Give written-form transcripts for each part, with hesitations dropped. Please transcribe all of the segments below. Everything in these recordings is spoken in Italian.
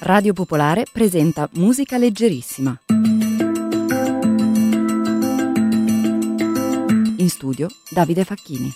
Radio Popolare presenta Musica Leggerissima. In studio Davide Facchini.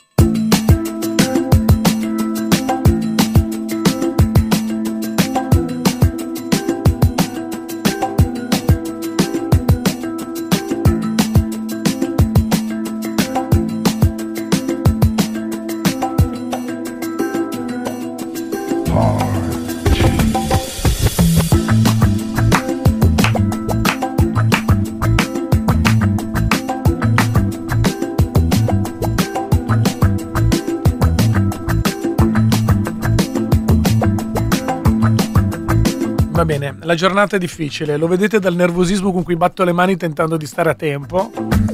Va bene, la giornata è difficile, lo vedete dal nervosismo con cui batto le mani tentando di stare a tempo.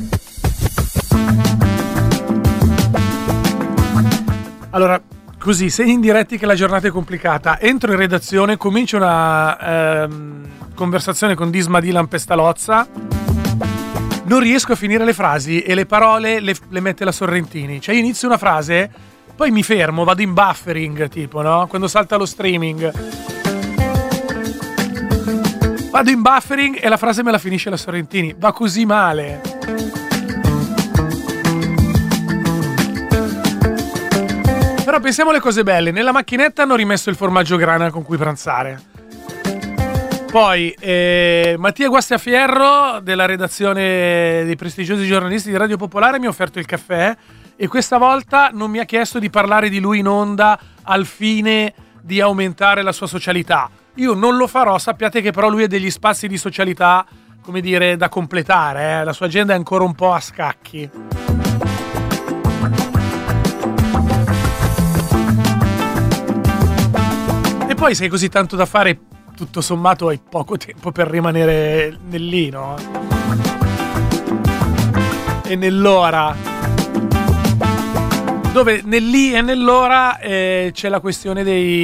Allora, così, segni indiretti che la giornata è complicata. Entro in redazione, comincio una conversazione con Disma Dylan Pestalozza. Non riesco a finire le frasi e le parole le mette la Sorrentini. Cioè io inizio una frase, poi mi fermo, vado in buffering, tipo, no? Quando salta lo streaming. Vado in buffering e la frase me la finisce la Sorrentini. Va così male. Però pensiamo alle cose belle. Nella macchinetta hanno rimesso il formaggio grana con cui pranzare. Poi Mattia Guastiafierro della redazione dei prestigiosi giornalisti di Radio Popolare mi ha offerto il caffè e questa volta non mi ha chiesto di parlare di lui in onda al fine di aumentare la sua socialità. Io non lo farò, sappiate che però lui ha degli spazi di socialità, come dire, da completare. La sua agenda è ancora un po' a scacchi. E poi sei così tanto da fare, tutto sommato hai poco tempo per rimanere nell'lì, no? E nell'ora. Dove nell'lì e nell'ora c'è la questione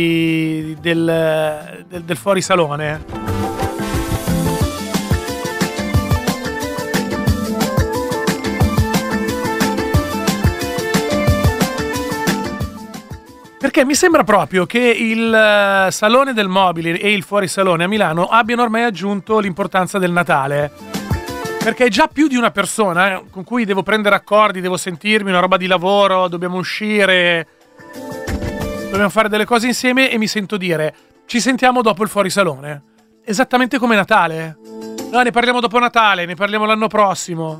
del fuorisalone. Perché mi sembra proprio che il Salone del Mobile e il Fuorisalone a Milano abbiano ormai aggiunto l'importanza del Natale. Perché è già più di una persona con cui devo prendere accordi, devo sentirmi, una roba di lavoro, dobbiamo uscire, dobbiamo fare delle cose insieme e mi sento dire ci sentiamo dopo il fuorisalone. Esattamente come Natale. No, ne parliamo dopo Natale, ne parliamo l'anno prossimo.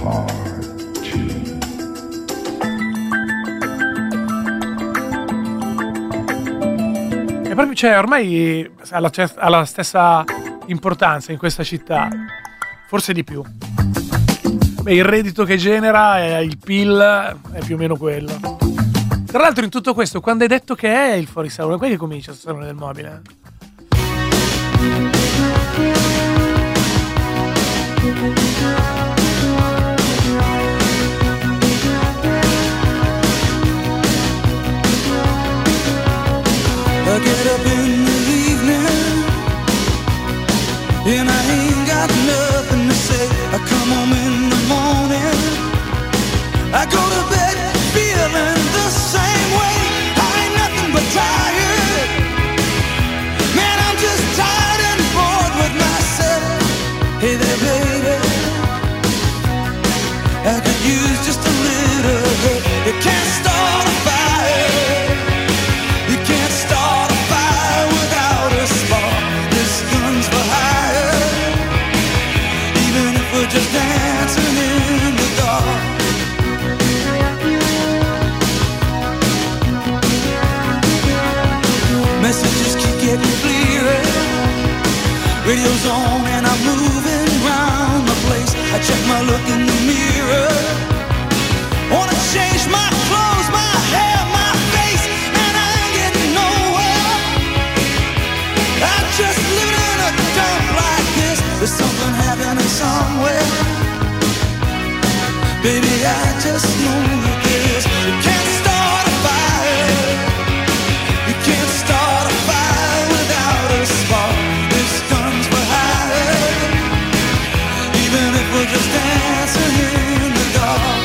E proprio, cioè, ormai ha la stessa importanza in questa città. Forse di più. Beh, il reddito che genera, il PIL, è più o meno quello. Tra l'altro in tutto questo, quando hai detto che è il fuorisalone, quando comincia il Salone del Mobile? I get up in the evening and I ain't got nothing to say. I come home in the morning, I go to bed feeling the same way. I ain't nothing but tired. Man, I'm just tired and bored with myself. Hey there, baby, I could use just a little help. You can't start a fire. You can't start a fire without a spark. This gun's for hire. Even if we're just dancing in the dark. Messages keep getting clearer. Radio's on and I'm moving around the place. I check my look in the mirror. Wanna change my clothes, my hair, my face, and I ain't getting nowhere. I'm just living in a dump like this. There's something happening somewhere. Baby, I just know that this. You can't start a fire. You can't start a fire without a spark. This gun's for hire. Even if we're just dancing in the dark.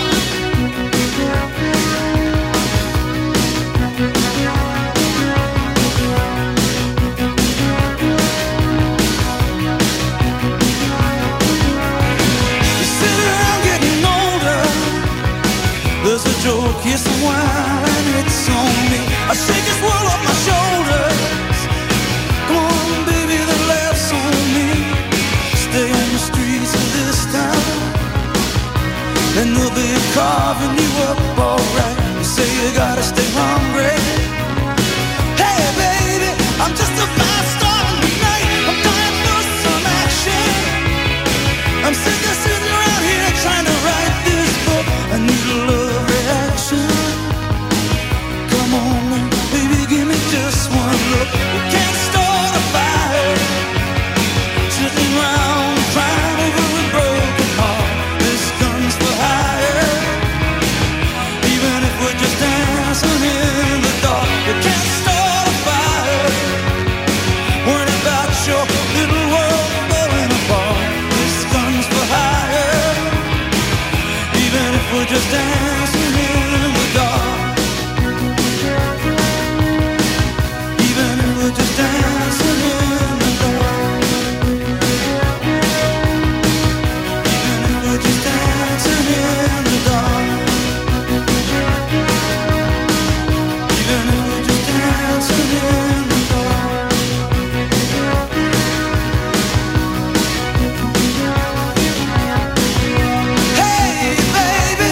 you're carving you up alright. You say you gotta stay hungry. Hey baby, I'm just a fast star tonight. I'm dying for some action. I'm sick of sitting around here trying to write this book. I need a love reaction. Come on, baby, give me just one look. We can't start a fire sitting around crying over a broken heart. This gun's for hire. Even if we're just dancing in the dark, we can't start a fire worrying about your little world falling apart. This gun's for hire. Even if we're just dancing in the dark. Even if we're just dancing in the dark. Even if we're just dancing in the dark. Even if we're just dancing in the dark. Hey baby,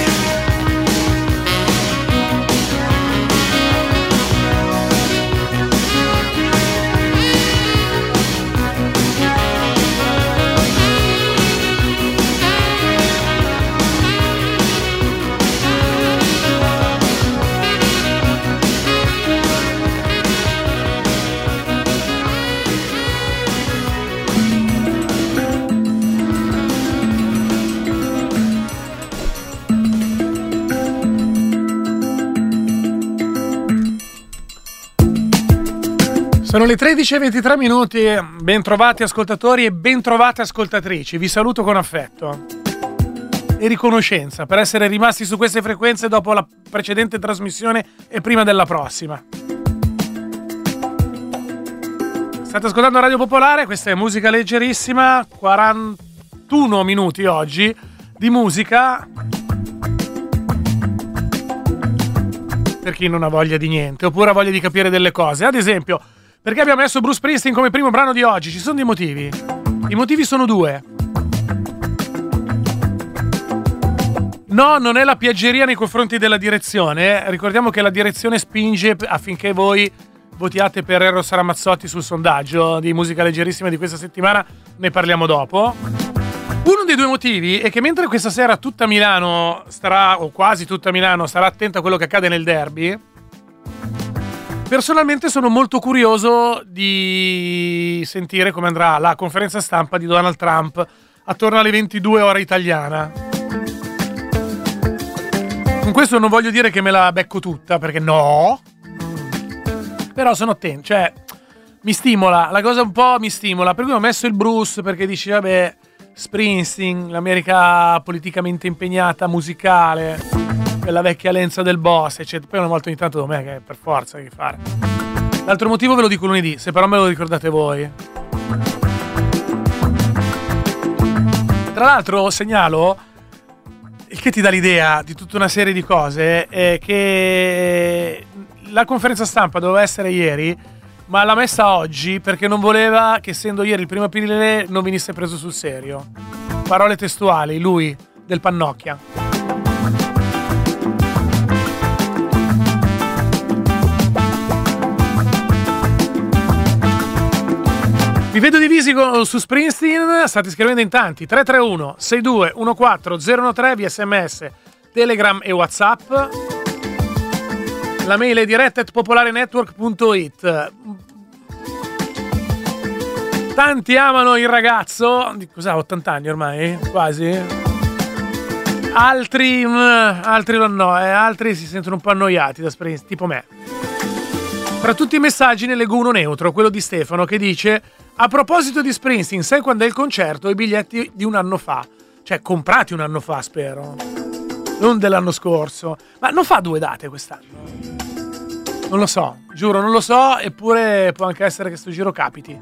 Sono le 13:23 minuti, bentrovati ascoltatori e bentrovate ascoltatrici, vi saluto con affetto e riconoscenza per essere rimasti su queste frequenze dopo la precedente trasmissione e prima della prossima. State ascoltando Radio Popolare, questa è musica leggerissima, 41 minuti oggi di musica per chi non ha voglia di niente oppure ha voglia di capire delle cose. Ad esempio, perché abbiamo messo Bruce Springsteen come primo brano di oggi? Ci sono dei motivi. I motivi sono due. No, non è la piaggeria nei confronti della direzione. Ricordiamo che la direzione spinge affinché voi votiate per Eros Ramazzotti sul sondaggio di musica leggerissima di questa settimana. Ne parliamo dopo. Uno dei due motivi è che mentre questa sera tutta Milano starà, o quasi tutta Milano, starà attenta a quello che accade nel derby, personalmente sono molto curioso di sentire come andrà la conferenza stampa di Donald Trump attorno alle 22 ora italiana. Con questo non voglio dire che me la becco tutta, perché no. Però sono attento, cioè mi stimola, la cosa un po' mi stimola, per cui ho messo il Bruce perché dici vabbè, Springsteen, l'America politicamente impegnata, musicale, quella vecchia lenza del boss, eccetera. Poi una volta ogni tanto me che per forza che fare. L'altro motivo ve lo dico lunedì, se però me lo ricordate voi. Tra l'altro segnalo, il che ti dà l'idea di tutta una serie di cose, è che la conferenza stampa doveva essere ieri, ma l'ha messa oggi perché non voleva che, essendo ieri il 1 aprile, non venisse preso sul serio. Parole testuali, lui, del Pannocchia. Vi vedo divisi su Springsteen, state scrivendo in tanti. 331 62 14 013 via SMS, Telegram e WhatsApp. La mail è diretta@popolarenetwork.it. Tanti amano il ragazzo di cos'ha, 80 anni ormai? Quasi. Altri no, altri si sentono un po' annoiati da Springsteen, tipo me. Tra tutti i messaggi ne leggo uno neutro, quello di Stefano, che dice: a proposito di Springsteen, sai quando è il concerto? I biglietti di un anno fa. Cioè, comprati un anno fa, spero. Non dell'anno scorso. Ma non fa 2 date quest'anno? Non lo so, giuro, non lo so, eppure può anche essere che sto giro capiti.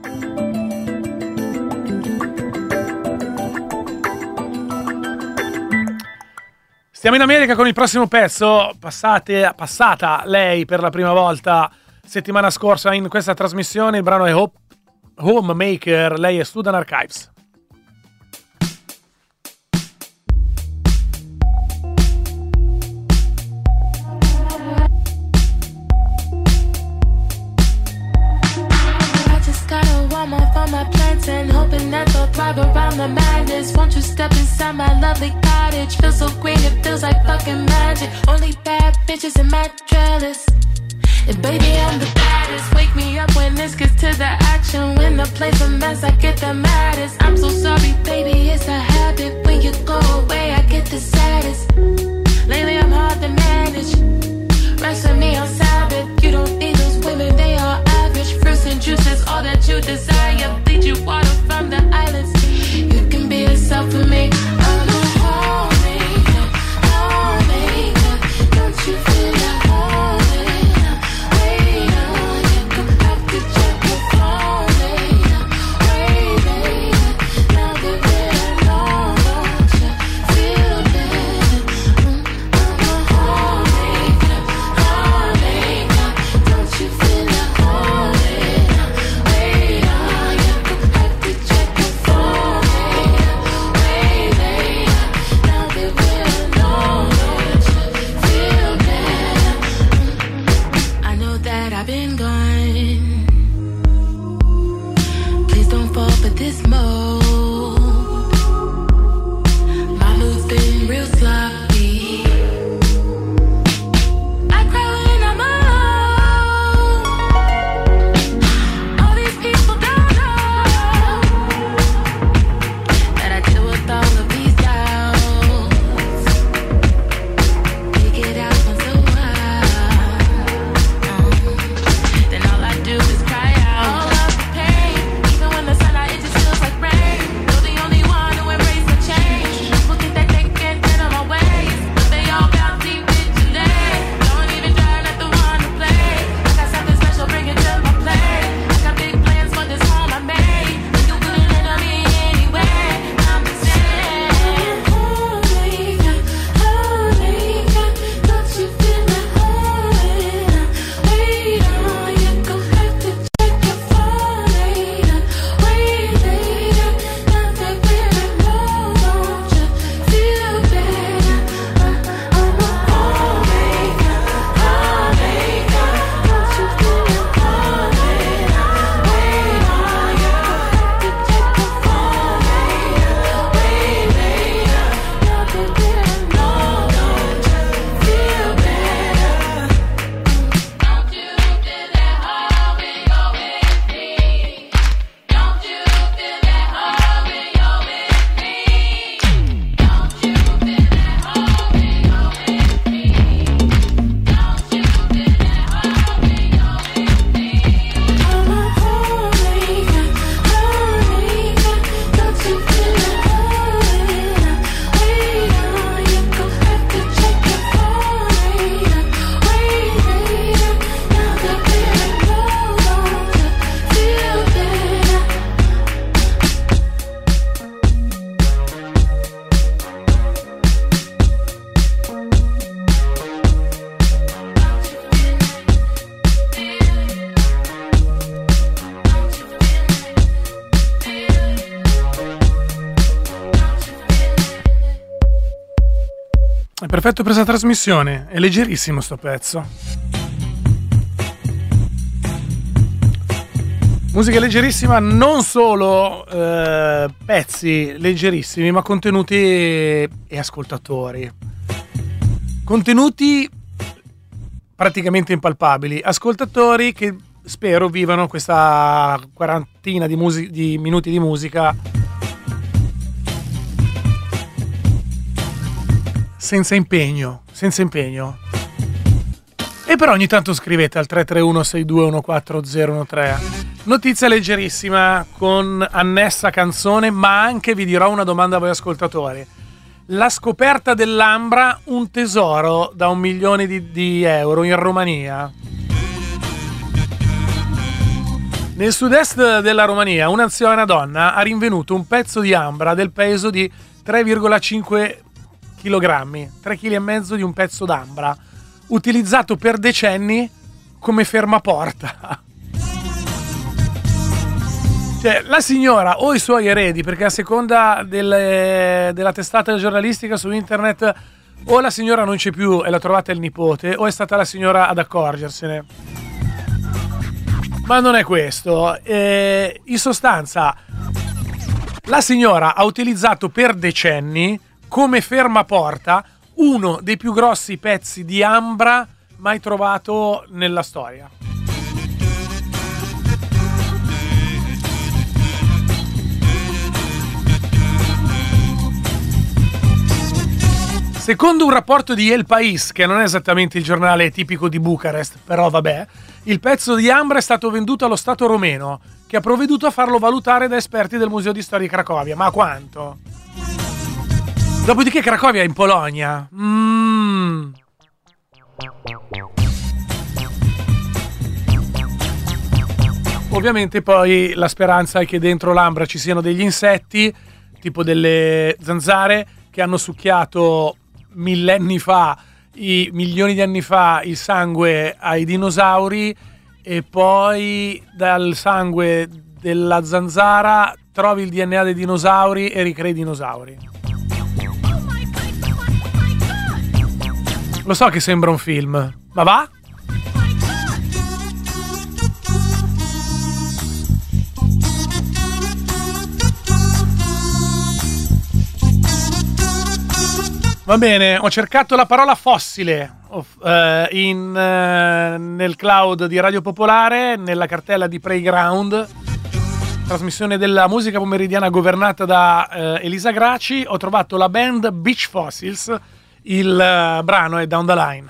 Stiamo in America con il prossimo pezzo. Passata lei per la prima volta settimana scorsa in questa trasmissione. Il brano è Homemaker, lei è Student Archives. the madness. Won't you step inside my lovely cottage? Feels so green, it feels like fucking magic. Only bad bitches in my trellis. And baby, I'm the baddest. Wake me up when this gets to the action. When the play's a mess, I get the maddest. I'm so sorry, baby, it's a habit. When you go away, I get the saddest. Lately, I'm hard to manage. Rest with me on Sabbath. You don't need those women, they are average. Fruits and juices, all that you desire. Bleed you water from the islands. You can be yourself for me. I'm a homemaker, homemaker. Don't you feel at home? Wait on, you come back to check your phone later. Wait later, now that we're alone, don't you feel better? I'm a homemaker, homemaker. Don't you feel at home? Wait on, you come back to check your phone later. Wait later, now that we're alone, don't you feel better? I know that I've been gone. Please don't fall for this mode. My mood's been real sloppy. I cry when I'm alone. All these people don't know that I deal with all of these doubts. Take it out once a while. Then all I do is cry out. All of the pain, even when the sunlight, it just feels like rain. You're the only one who embraces the change. People think that they can get on my ways, but they all bouncy vigilante. Don't even try not to want to play. I got something special, bring it to my plate. I got big plans for this home I made. But you couldn't handle me anyway. I'm just saying, homemaker, homemaker. Don't you feel at home? Wait on, you go back to check your phone later. Wait later, now that we're alone, don't you feel better? I'm a homemaker, homemaker. Don't you feel at home? Wait on, you go back to check your phone later. Wait later, now that we're alone, don't you feel better? Don't you feel at home when you're with me? Don't you feel at home when you're with me? Don't you feel at home when you're with me? Don't you feel at home when you're with me? I'm a homemaker, homemaker. Don't you feel at home? Wait on, you go back to check your phone later. Wait later, now that we're alone, don't you feel better? È perfetto per questa trasmissione, è leggerissimo sto pezzo. Musica leggerissima, non solo pezzi leggerissimi, ma contenuti e ascoltatori. Contenuti praticamente impalpabili, ascoltatori che spero vivano questa quarantina di minuti di musica senza impegno. E però ogni tanto scrivete al 331-6214013. Notizia leggerissima con annessa canzone, ma anche vi dirò una domanda a voi ascoltatori. La scoperta dell'ambra, un tesoro da 1 milione di euro in Romania. Nel sud-est della Romania un'anziana donna ha rinvenuto un pezzo di ambra del peso di 3,5 kg, 3,5 kg di un pezzo d'ambra, utilizzato per decenni come fermaporta. Cioè, la signora o i suoi eredi, perché a seconda della testata giornalistica su internet o la signora non c'è più e la trovate il nipote, o è stata la signora ad accorgersene. Ma non è questo. In sostanza, La signora ha utilizzato per decenni come fermaporta uno dei più grossi pezzi di ambra mai trovato nella storia. Secondo un rapporto di El País, che non è esattamente il giornale tipico di Bucarest, però vabbè, il pezzo di ambra è stato venduto allo Stato romeno, che ha provveduto a farlo valutare da esperti del Museo di Storia di Cracovia. Ma quanto? Dopodiché Cracovia è in Polonia. Ovviamente poi la speranza è che dentro l'ambra ci siano degli insetti, tipo delle zanzare, che hanno succhiato milioni di anni fa il sangue ai dinosauri, e poi dal sangue della zanzara trovi il DNA dei dinosauri e ricrei i dinosauri. Lo so che sembra un film, ma va? Va bene, ho cercato la parola fossile nel cloud di Radio Popolare, nella cartella di Playground, trasmissione della musica pomeridiana governata da Elisa Graci. Ho trovato la band Beach Fossils, il brano è Down the Line.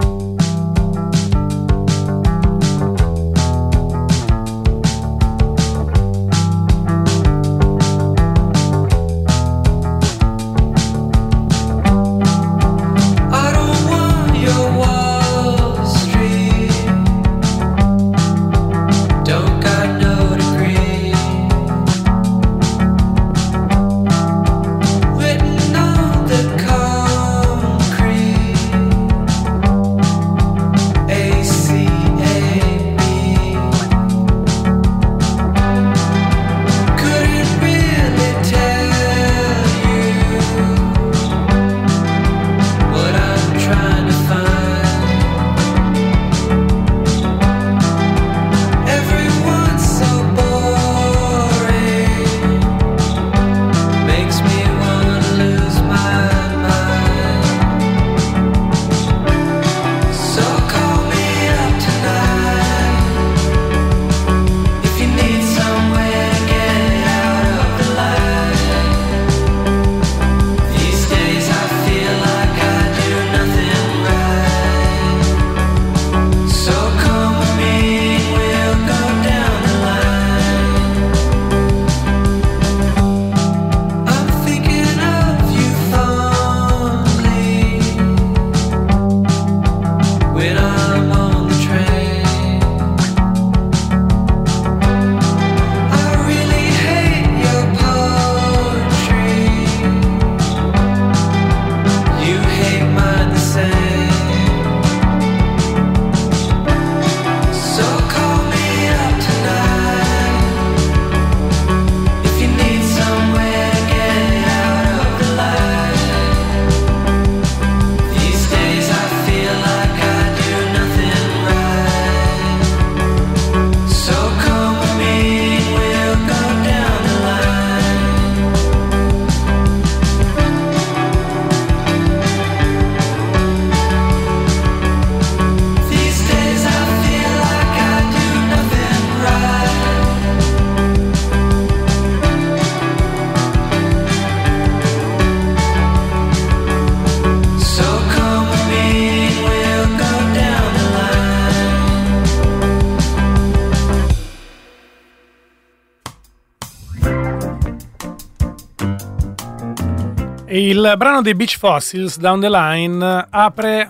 Il brano dei Beach Fossils, Down the Line, apre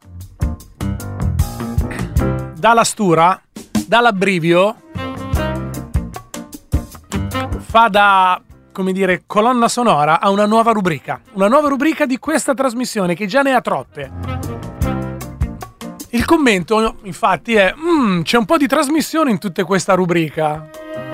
dalla stura, dall'abbrivio, fa da, come dire, colonna sonora a una nuova rubrica di questa trasmissione che già ne ha troppe. Il commento infatti è c'è un po' di trasmissione in tutta questa rubrica.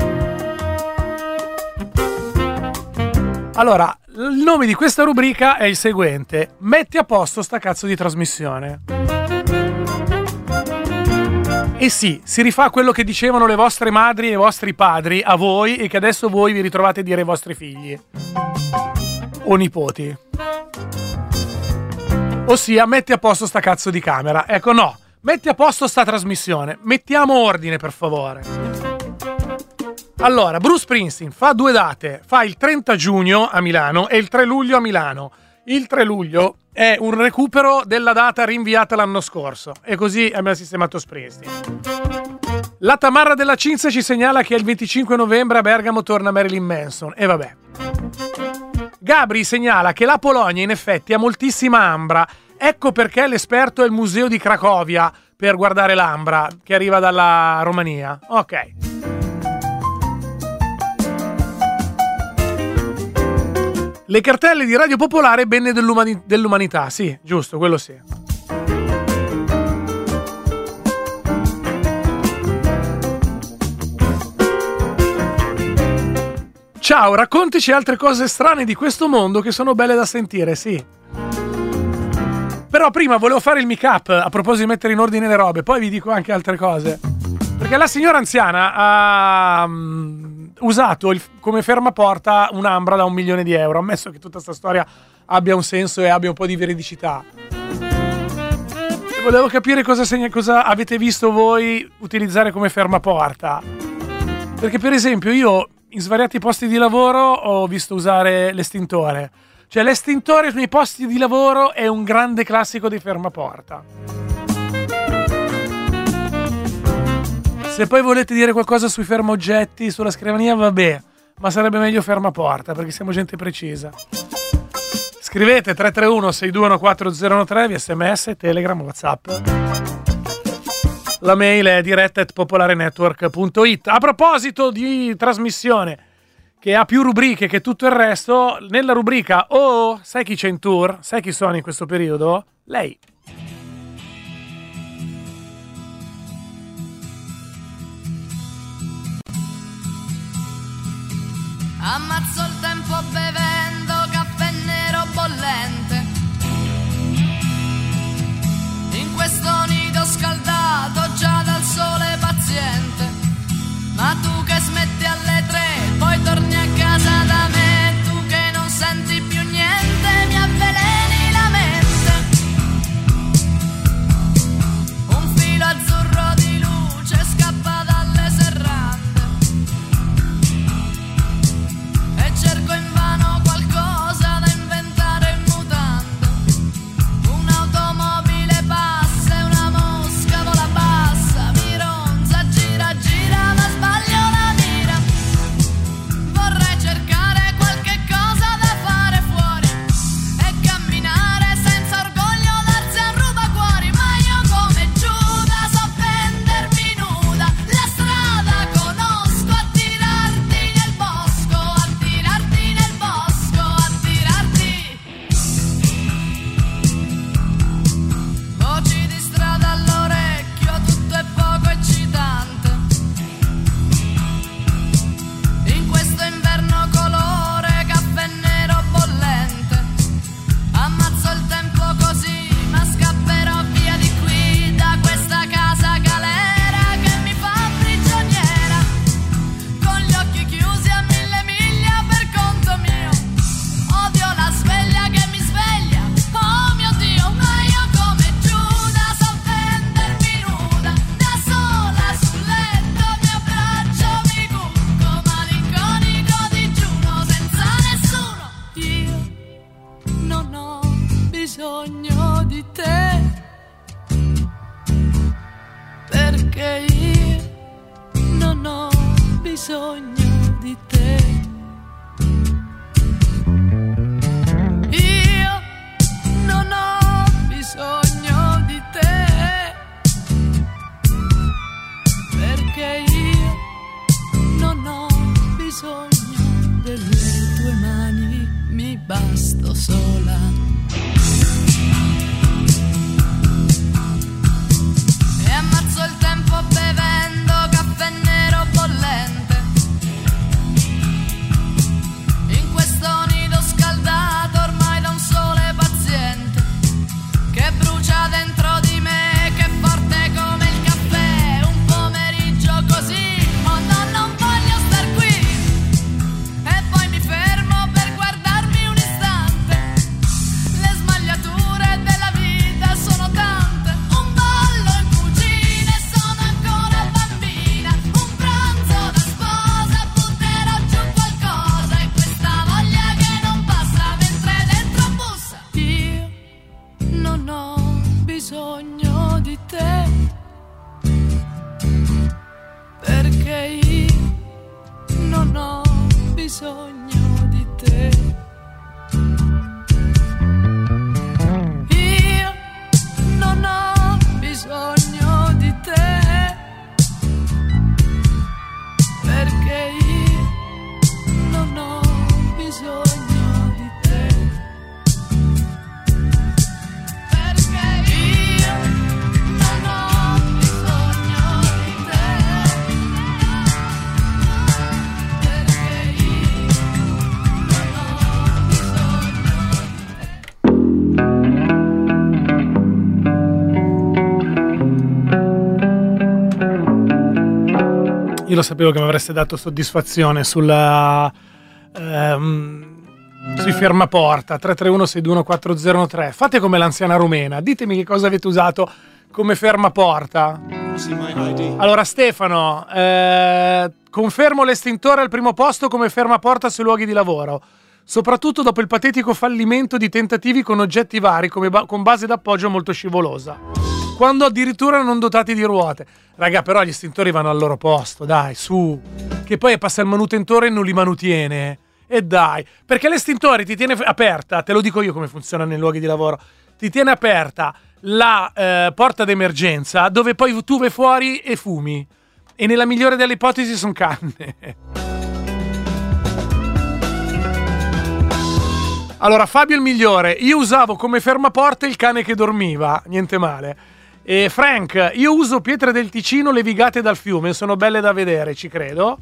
Allora, il nome di questa rubrica è il seguente: metti a posto sta cazzo di trasmissione. E sì, si rifà quello che dicevano le vostre madri e i vostri padri a voi e che adesso voi vi ritrovate a dire ai vostri figli o nipoti. Ossia, metti a posto sta cazzo di camera. Ecco, no, metti a posto sta trasmissione. Mettiamo ordine, per favore. Allora, Bruce Springsteen fa 2 date. Fa il 30 giugno a Milano e il 3 luglio a Milano. Il 3 luglio è un recupero della data rinviata l'anno scorso. E così abbiamo sistemato Springsteen. La Tamarra della Cinzia ci segnala che il 25 novembre a Bergamo torna Marilyn Manson. E vabbè. Gabri segnala che la Polonia in effetti ha moltissima ambra. Ecco perché l'esperto è il museo di Cracovia per guardare l'ambra che arriva dalla Romania. Ok. Le cartelle di Radio Popolare bene dell'umanità. Sì, giusto, quello sì. Ciao, raccontici altre cose strane di questo mondo che sono belle da sentire, sì. Però prima volevo fare il make-up a proposito di mettere in ordine le robe, poi vi dico anche altre cose. Perché la signora anziana ha usato come fermaporta un'ambra da €1.000.000, ammesso che tutta questa storia abbia un senso e abbia un po' di veridicità. E volevo capire cosa avete visto voi utilizzare come fermaporta. Perché per esempio io in svariati posti di lavoro ho visto usare l'estintore. Cioè l'estintore nei posti di lavoro è un grande classico di fermaporta. Se poi volete dire qualcosa sui fermaoggetti, sulla scrivania, vabbè, ma sarebbe meglio fermaporta, perché siamo gente precisa. Scrivete 331-621-4013 via SMS, Telegram, WhatsApp. La mail è diretta@popolarenetwork.it. A proposito di trasmissione che ha più rubriche che tutto il resto, nella rubrica "Oh, sai chi c'è in tour? Sai chi sono in questo periodo?" Lei. Ammazzo il tempo bevendo caffè nero bollente in questo nido scaldato già dal sole paziente. Ma tu che smetti alle 3, poi torni a casa da me, tu che non senti più niente, mi avveleni la mente. Un filo azzurro di luce scappa dalle serrande e cerco invano qualcosa da inventare in mutande. Un'automobile passa e una mosca vola bassa, mi ronza, gira, gira, ma sbaglio la mira. Vorrei cercare qualche cosa da fare fuori e camminare senza orgoglio, darsi a rubacuori. Ma io come Giuda so vendermi nuda, la strada conosco, a tirarti nel bosco, a tirarti nel bosco, a tirarti. Voci di strada all'orecchio, tutto è poco eccitante. In questo inverno colore caffè nero bollente, ammazzo il tempo così, ma scapperò via di qui, da questa casa galera che mi fa prigioniera, con gli occhi chiusi a 1000 miglia per conto mio. Odio la sveglia che mi sveglia, oh mio Dio, ma io come Giuda so vendermi nuda, da sola sul letto mi abbraccio, mi cucco, malinconico digiuno senza nessuno. Io non ho bisogno di te, perché io non ho bisogno di te. Io non ho bisogno di te, perché io non ho bisogno delle tue mani, mi basto sola. E ammazzo il tempo bevendo caffè nero bollente di te, perché io non ho bisogno di te. Io non ho bisogno di te, perché io non ho bisogno di te. Perché io non ho bisogno di te. Perché io non ho Io lo sapevo che mi avreste dato soddisfazione sui fermaporta 331-621-4013. Fate come l'anziana rumena, ditemi che cosa avete usato come fermaporta. Allora Stefano, confermo l'estintore al primo posto come fermaporta sui luoghi di lavoro, soprattutto dopo il patetico fallimento di tentativi con oggetti vari con base d'appoggio molto scivolosa, quando addirittura non dotati di ruote. Raga, però gli estintori vanno al loro posto, dai, su. Che poi passa il manutentore e non li manutiene. E dai, perché l'estintore ti tiene aperta, te lo dico io come funziona nei luoghi di lavoro, ti tiene aperta la porta d'emergenza, dove poi tu vai fuori e fumi. E nella migliore delle ipotesi sono canne. Allora, Fabio il migliore, io usavo come fermaporta il cane che dormiva, niente male. E Frank, io uso pietre del Ticino levigate dal fiume, sono belle da vedere, ci credo.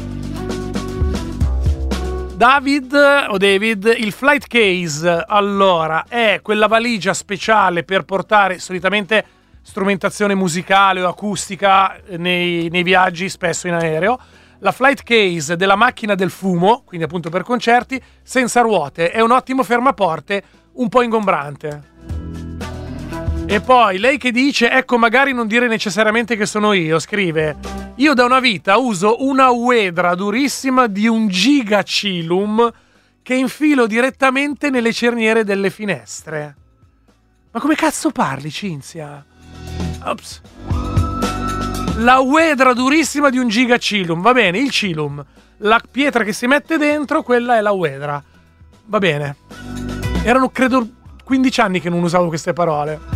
David, il flight case, allora, è quella valigia speciale per portare solitamente strumentazione musicale o acustica nei viaggi, spesso in aereo. La flight case della macchina del fumo, quindi appunto per concerti, senza ruote, è un ottimo fermaporte, un po' ingombrante. E poi lei che dice, ecco, magari non dire necessariamente che sono io, scrive: io da una vita uso una Uedra durissima di 1 gigacilum che infilo direttamente nelle cerniere delle finestre. Ma come cazzo parli, Cinzia? Ops. La Uedra durissima di 1 gigacilum, va bene, il cilum, la pietra che si mette dentro, quella è la Uedra. Va bene. Erano, credo, 15 anni che non usavo queste parole.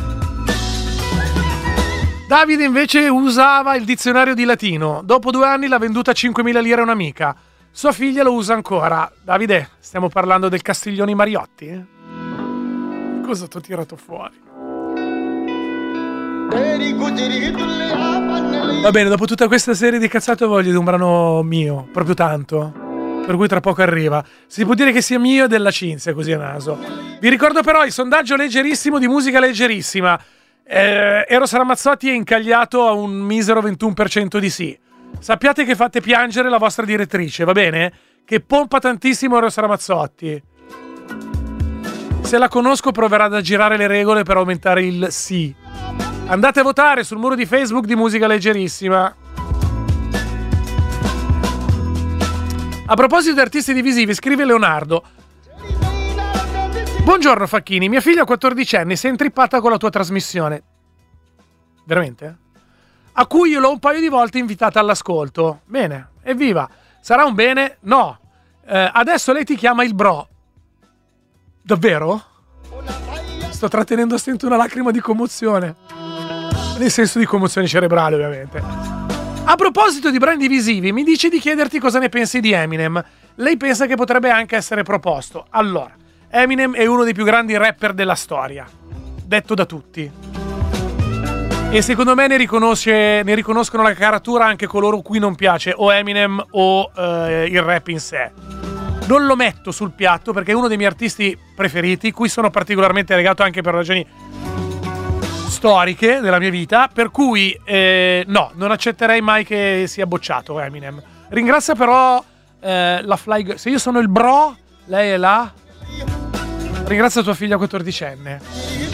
Davide invece usava il dizionario di latino. Dopo 2 anni l'ha venduta a 5.000 lire a un'amica. Sua figlia lo usa ancora. Davide, stiamo parlando del Castiglioni Mariotti? Cosa t'ho tirato fuori? Va bene, dopo tutta questa serie di cazzate voglio di un brano mio, proprio tanto, per cui tra poco arriva. Si può dire che sia mio e della Cinzia, così a naso. Vi ricordo però il sondaggio leggerissimo di musica leggerissima. Eros Ramazzotti è incagliato a un misero 21% di sì. Sappiate che fate piangere la vostra direttrice, va bene? Che pompa tantissimo Eros Ramazzotti. Se la conosco proverà ad aggirare le regole per aumentare il sì. Andate a votare sul muro di Facebook di Musica Leggerissima. A proposito di artisti divisivi, scrive Leonardo: buongiorno Facchini, mia figlia 14enne si è intrippata con la tua trasmissione. Veramente? A cui io l'ho un paio di volte invitata all'ascolto. Bene, evviva. Sarà un bene? No. Adesso lei ti chiama il bro. Davvero? Sto trattenendo a stento una lacrima di commozione. Nel senso di commozione cerebrale, ovviamente. A proposito di brand divisivi, mi dice di chiederti cosa ne pensi di Eminem. Lei pensa che potrebbe anche essere proposto. Allora, Eminem è uno dei più grandi rapper della storia, detto da tutti. E secondo me ne riconoscono la caratura anche coloro cui non piace o Eminem o il rap in sé. Non lo metto sul piatto perché è uno dei miei artisti preferiti, cui sono particolarmente legato anche per ragioni storiche della mia vita, per cui no, non accetterei mai che sia bocciato Eminem. Ringrazia però la Fly. Se io sono il bro, lei è la. Ringrazia tua figlia 14enne.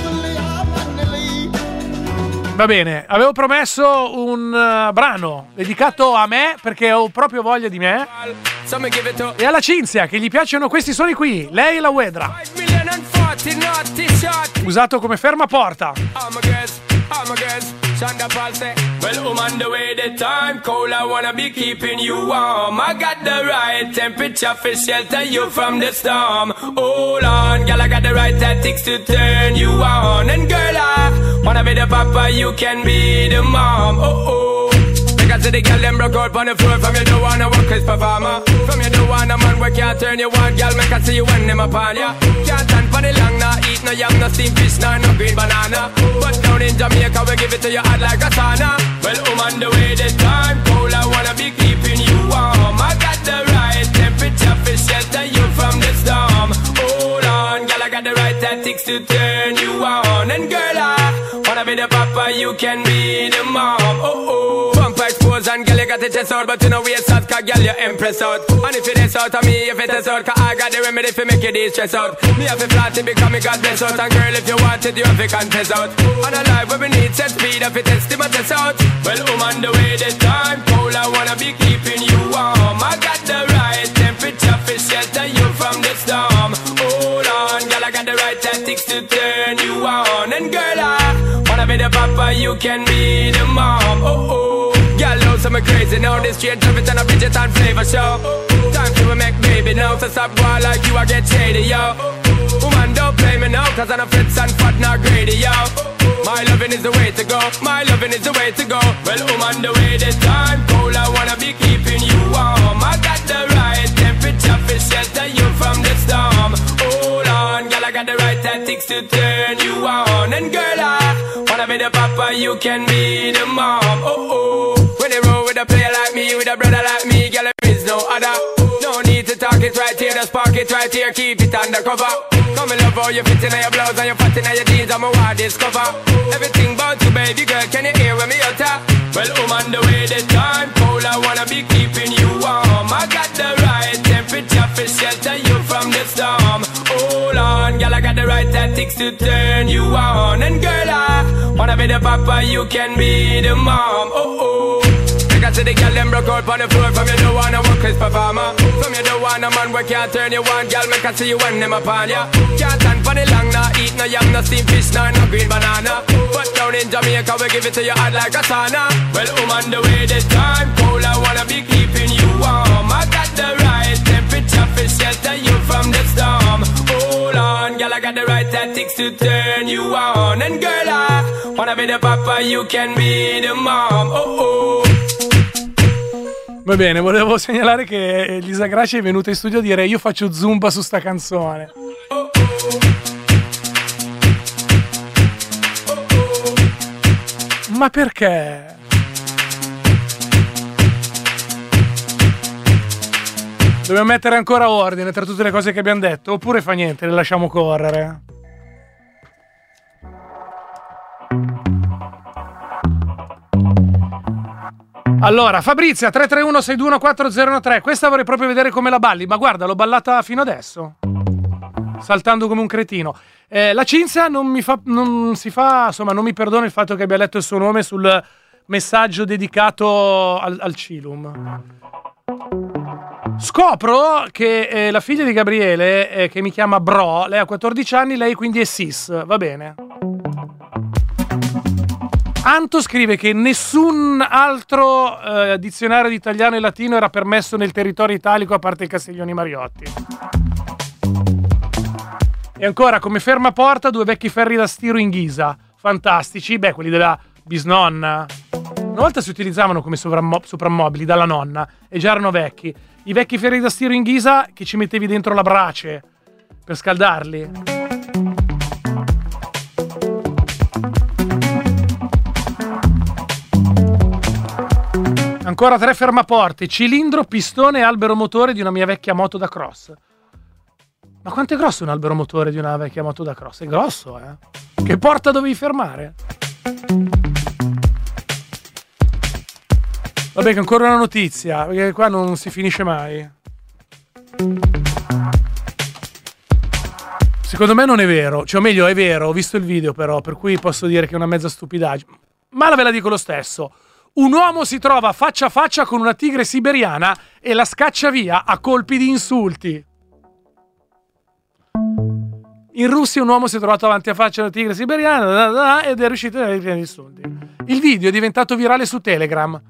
Va bene, avevo promesso un brano dedicato a me perché ho proprio voglia di me e alla Cinzia che gli piacciono questi suoni qui. Lei è la Uedra, usato come fermaporta. Come again, Shonda Paul say, well, on the way the time cold, I wanna be keeping you warm. I got the right temperature for shelter you from the storm. Hold on, girl, I got the right tactics to turn you on. And girl, I wanna be the papa, you can be the mom. Oh, oh. Because the girl them broke out on the floor. From you don't wanna work as performer. From you don't wanna man where can't turn you on. Girl, make I see you when them upon ya. Can't stand for the long, nah. Eat no yam, no steamed fish, nah, no green banana. But down in Jamaica we give it to you hot like a sauna. Well, on the way the time cold, I wanna be keeping you warm. I got the right temperature for shelter you from the storm. Hold on, girl, I got the right tactics to turn you on. And girl, I wanna be the papa, you can be the mom. Oh, oh. Expose and girl you got the chest out, but you know we a sad cause girl you impress out. And if it is out of me, if it is out, cause I got the remedy for make you de-stress out. Me have a flat to become me God bless out. And girl if you want it, you have to contest out. And a life where we need set speed, if it is to my test out. Well, on the way the time cold, I wanna be keeping you warm. I got the right temperature for shelter you from the storm. Hold on, girl, I got the right tactics to turn you on. And girl, I wanna be the papa, you can be the mom. Oh, oh. Girl, know some crazy now. This straight traffic and a Bridget and flavor show. Time to make baby now. So stop going like you, I get shady, yo. Woman, don't play me now, cause I'm a fits and fat, not greedy, yo. My loving is the way to go. My loving is the way to go. Well, on the way the time cold, I wanna be keeping you warm. I got the right temperature for shelter you from the storm. Hold on, girl, I got the right tactics to turn you on. And girl, I wanna be the papa, you can be the mom. Oh, oh. When they roll with a player like me, with a brother like me, girl, there is no other. No need to talk it right here, just park it right here, keep it undercover. Come and love how you fit in your blouse and you fat in your jeans, I'm a wild discover. Everything about you, baby girl, can you hear when me utter? Well, on the way the time cold, I wanna be keeping you warm. I got the right temperature for shelter you from the storm. Hold on, girl, I got the right tactics to turn you on. And girl, I wanna be the papa, you can be the mom. Oh, oh. Because the girl them broke out on the floor. From you don't wanna work as performer. From you don't wanna man where can't turn you on. Girl, make I see you when them upon ya. Can't stand for the long, nah. Eat no yam, no steamed fish, nah, no green banana. But down in Jamaica we give it to you hot like a sauna. Well, on the way the time cold, I wanna be keeping you warm. I got the right temperature for shelter you from the storm. Hold on, girl, I got the right tactics to turn you on. And girl, I wanna be the papa, you can be the mom. Oh, oh. Va bene, volevo segnalare che Elisa Gracia è venuta in studio a dire io faccio zumba su sta canzone. Ma perché? Dobbiamo mettere ancora ordine tra tutte le cose che abbiamo detto, oppure fa niente, le lasciamo correre. Allora, Fabrizia 331-621-4013. Questa vorrei proprio vedere come la balli. Ma guarda, l'ho ballata fino adesso, saltando come un cretino. La Cinzia non mi perdona il fatto che abbia letto il suo nome sul messaggio dedicato al Cilum. Scopro che la figlia di Gabriele, che mi chiama Bro, lei ha 14 anni, lei quindi è cis, va bene. Anto scrive che nessun altro dizionario di italiano e latino era permesso nel territorio italico a parte il Castiglioni Mariotti. E ancora, come fermaporta, 2 vecchi ferri da stiro in ghisa. Fantastici, beh, quelli della bisnonna. Una volta si utilizzavano come soprammobili dalla nonna e già erano vecchi. I vecchi ferri da stiro in ghisa che ci mettevi dentro la brace per scaldarli. Ancora 3 fermaporte, cilindro, pistone e albero motore di una mia vecchia moto da cross. Ma quanto è grosso un albero motore di una vecchia moto da cross? È grosso, eh? Che porta dovevi fermare? Vabbè, che ancora una notizia, perché qua non si finisce mai. Secondo me non è vero, cioè o meglio è vero, ho visto il video però, per cui posso dire che è una mezza stupidaggine. Ma ve la dico lo stesso. Un uomo si trova faccia a faccia con una tigre siberiana e la scaccia via a colpi di insulti. In Russia un uomo si è trovato avanti a faccia una tigre siberiana ed è riuscito a dare gli insulti. Il video è diventato virale su Telegram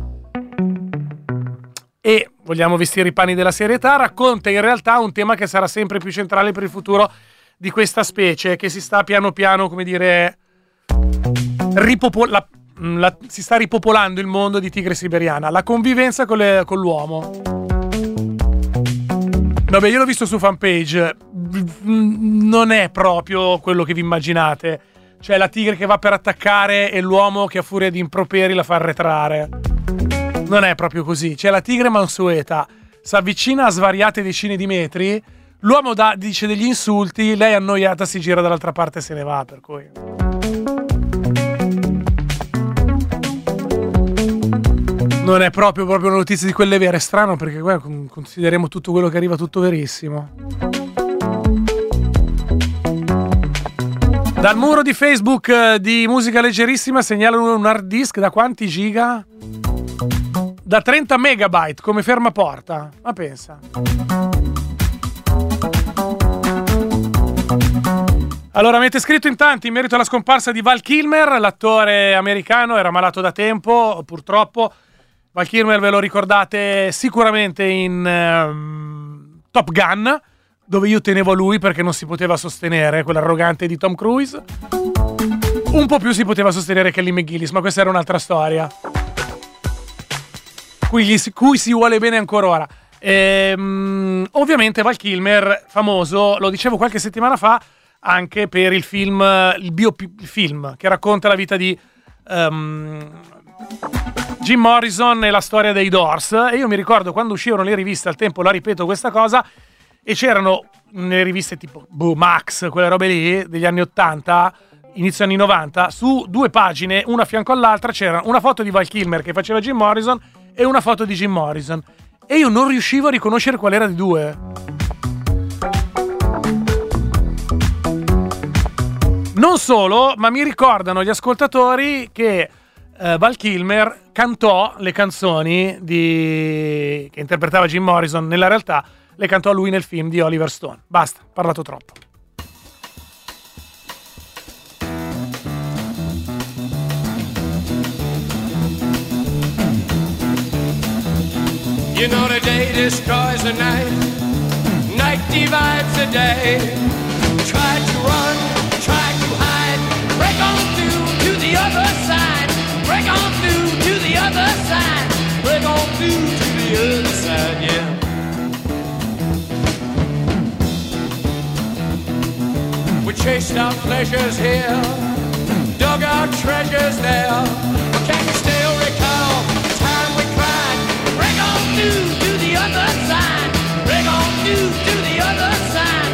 e, vogliamo vestire i panni della serietà, racconta in realtà un tema che sarà sempre più centrale per il futuro di questa specie, che si sta piano piano, come dire, si sta ripopolando il mondo di tigre siberiana, la convivenza con l'uomo. Vabbè, io l'ho visto su fanpage, non è proprio quello che vi immaginate. Cioè la tigre che va per attaccare e l'uomo che a furia di improperi la fa arretrare. Non è proprio così. C'è la tigre mansueta, si avvicina a svariate decine di metri, l'uomo dice degli insulti, lei annoiata si gira dall'altra parte e se ne va, per cui... Non è proprio una notizia di quelle vere. È strano perché qua consideriamo tutto quello che arriva tutto verissimo. Dal muro di Facebook di Musica Leggerissima segnalano un hard disk da quanti giga? Da 30 megabyte come fermaporta. Ma pensa. Allora, avete scritto in tanti in merito alla scomparsa di Val Kilmer, l'attore americano, era malato da tempo, purtroppo. Val Kilmer ve lo ricordate sicuramente in Top Gun, dove io tenevo a lui perché non si poteva sostenere quell'arrogante di Tom Cruise. Un po' più si poteva sostenere Kelly McGillis, ma questa era un'altra storia. Cui si vuole bene ancora ora. Ovviamente Val Kilmer, famoso, lo dicevo qualche settimana fa, anche per il film, il film che racconta la vita di Jim Morrison e la storia dei Doors. E io mi ricordo quando uscivano le riviste, al tempo la ripeto questa cosa, e c'erano nelle riviste tipo Max, quelle robe lì degli anni 80, inizio anni 90, su 2 pagine, una a fianco all'altra, c'era una foto di Val Kilmer che faceva Jim Morrison e una foto di Jim Morrison, e io non riuscivo a riconoscere qual era di due. Non solo, ma mi ricordano gli ascoltatori che Val Kilmer cantò le canzoni che interpretava Jim Morrison, nella realtà le cantò lui nel film di Oliver Stone. Basta, parlato troppo. You know the day destroys the night, night divides the day. Try to run, try to hide, break on through to the other side, break on through to the other side, break on through to the other side, yeah. We chased our pleasures here, dug our treasures there, but can you still recall the time we cried? Break on through to the other side, break on through to the other side.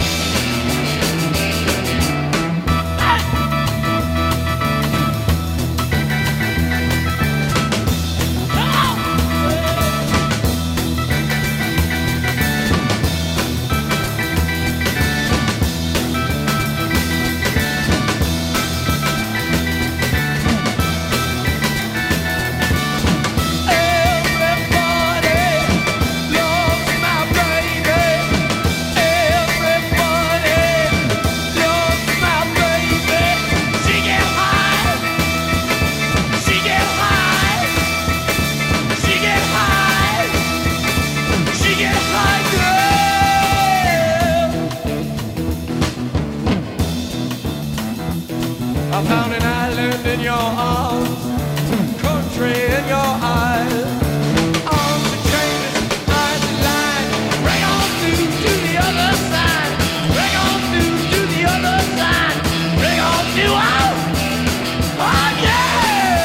I found an island in your arms, country in your eyes, arms and chains, eyes and line. Break on through to the other side, break on through to the other side, break on through, oh yeah!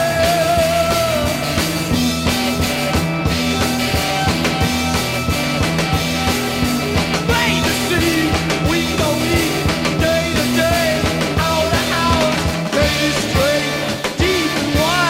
Plain to see, we don't need day to day, hour to hour, straight, deep and wide.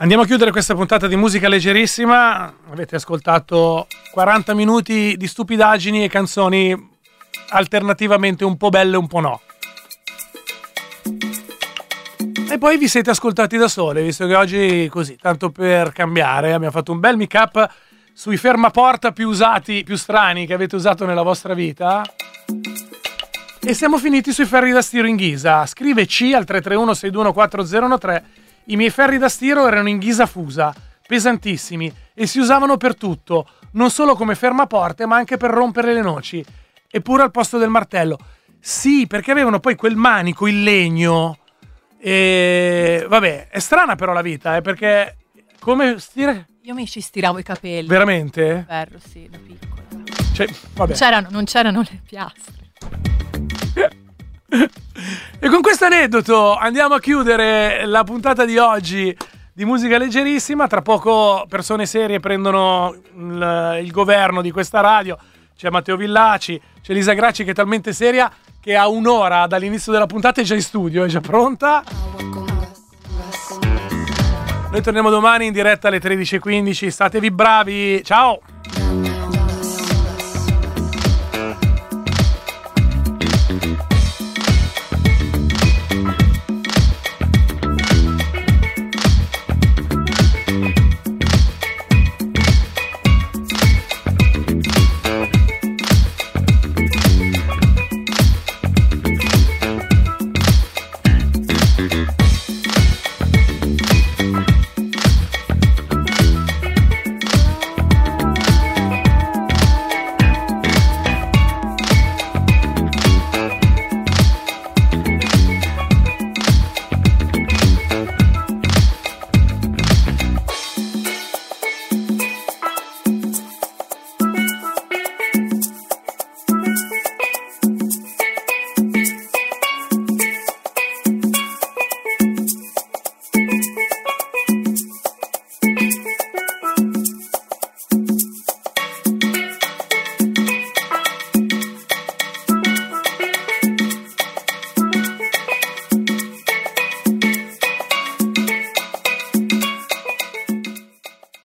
Andiamo a chiudere questa puntata di musica leggerissima. Avete ascoltato 40 minuti di stupidaggini e canzoni alternativamente un po' belle e un po' no. E poi vi siete ascoltati da sole, visto che oggi, così, tanto per cambiare, abbiamo fatto un bel make-up sui fermaporta più usati, più strani che avete usato nella vostra vita. E siamo finiti sui ferri da stiro in ghisa. Scriveci al 331-621-4013. I miei ferri da stiro erano in ghisa fusa, pesantissimi, e si usavano per tutto, non solo come fermaporte, ma anche per rompere le noci. Eppure al posto del martello. Sì, perché avevano poi quel manico in legno. E vabbè, è strana però la vita, perché come stire? Io mi ci stiravo i capelli. Veramente? Ferro, sì, da piccola. Cioè, vabbè. Non c'erano le piastre. E con questo aneddoto andiamo a chiudere la puntata di oggi di musica leggerissima. Tra poco persone serie prendono il governo di questa radio. C'è Matteo Villaci, c'è Lisa Gracci che è talmente seria che a un'ora dall'inizio della puntata è già in studio, è già pronta. Noi torniamo domani in diretta alle 13:15. Statevi bravi, ciao!